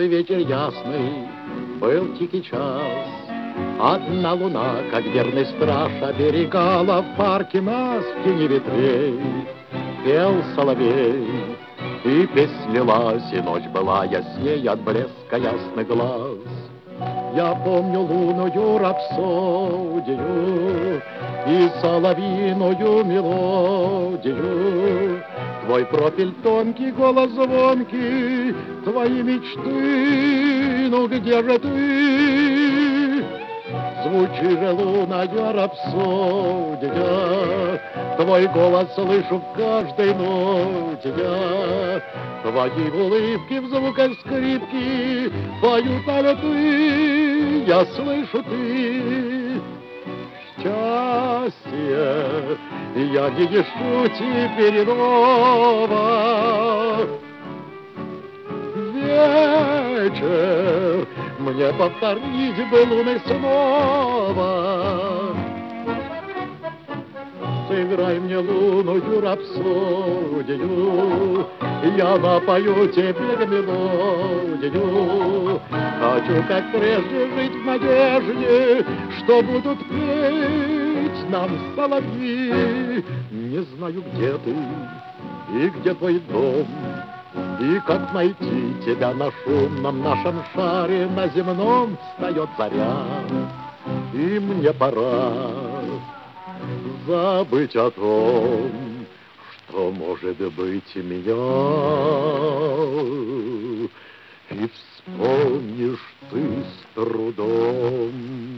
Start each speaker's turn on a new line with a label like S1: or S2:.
S1: теплый вечер ясный, был тихий час. Одна луна, как верный страж, оберегала в парке нас в тени ветвей. Пел соловей, и песнь лилась, и ночь была ясней от блеска ясных глаз. Я помню лунную рапсодию и соловьиную мелодию. Твой профиль тонкий, голос звонкий, твои мечты, ну где же ты? Звучи же лунная рапсодия, твой голос слышу в каждой ноте я. Твои улыбки в звуках скрипки поют альты, я слышу ты. Счастье я не ищу теперь иного. Вечер мне повторить бы луны снова. Сыграй мне лунную рапсодию, я напою тебе мелодию. Хочу, как прежде, жить в надежде, что будут петь нам соловьи. Не знаю, где ты и где твой дом, и как найти тебя на шумном нашем шаре. На земном встает заря, и мне пора забыть о том, что может быть меня. И вспомнишь ты с трудом